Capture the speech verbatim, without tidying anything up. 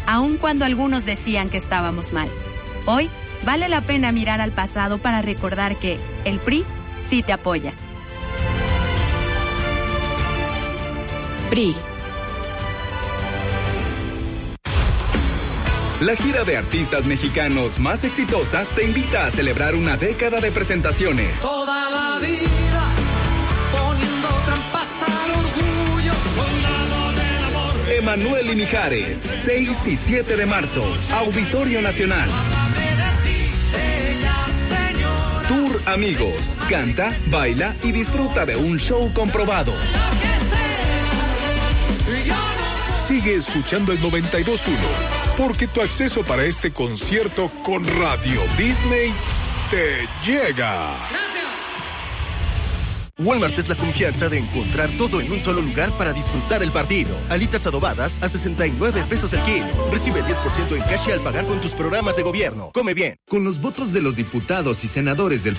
aun cuando algunos decían que estábamos mal. Hoy, vale la pena mirar al pasado para recordar que el P R I sí te apoya. P R I. La gira de artistas mexicanos más exitosa te invita a celebrar una década de presentaciones. Toda la vida poniendo trampas al orgullo, soldado del amor. Emanuel y Mijares, seis y siete de marzo, Auditorio Nacional. Tour Amigos, canta, baila y disfruta de un show comprobado. Sigue escuchando el noventa y dos punto uno, porque tu acceso para este concierto con Radio Disney te llega. Walmart es la confianza de encontrar todo en un solo lugar para disfrutar el partido. Alitas adobadas a sesenta y nueve pesos el kilo. Recibe diez por ciento en cash al pagar con tus programas de gobierno. Come bien. Con los votos de los diputados y senadores del